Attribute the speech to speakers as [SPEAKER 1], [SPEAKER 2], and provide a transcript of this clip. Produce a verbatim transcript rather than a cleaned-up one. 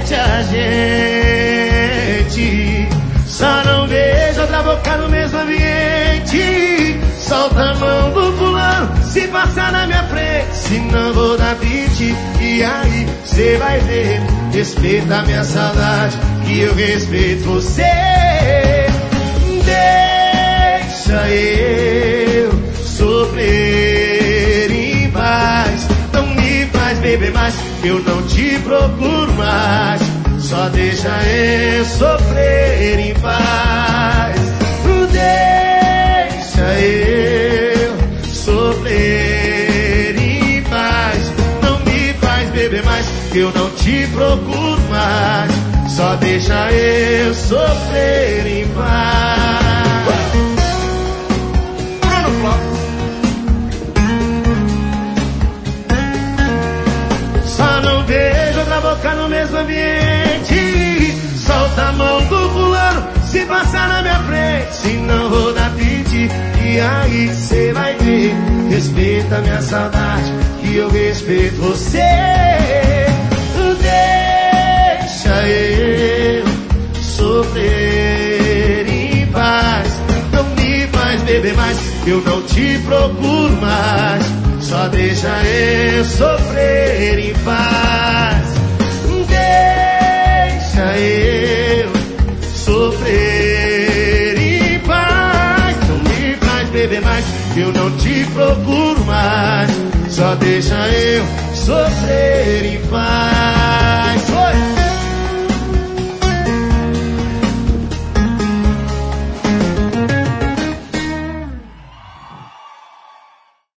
[SPEAKER 1] entre a gente. Só não vejo outra boca no mesmo ambiente. Solta a mão do fulano se passar na minha frente, senão vou dar beat. E aí cê vai ver, respeita a minha saudade, que eu respeito você. Deixa eu sofrer em paz. Não me faz beber mais, eu não te procuro mais. Só deixa eu sofrer em paz. Deixa eu sofrer em paz. Não me faz beber mais, eu não te procuro mais. Só deixa eu sofrer em paz. Bruno Flop. Só não vejo outra boca no mesmo ambiente. Solta a mão do fulano se passar na minha frente, senão vou dar piti. E aí cê vai ver, respeita a minha saudade, que eu respeito você. Deixa eu sofrer em paz. Não me faz beber mais, eu não te procuro mais. Só deixa eu sofrer em paz. Deixa eu sofrer em paz. Não me faz beber mais, eu não te procuro mais. Só deixa eu sofrer em paz.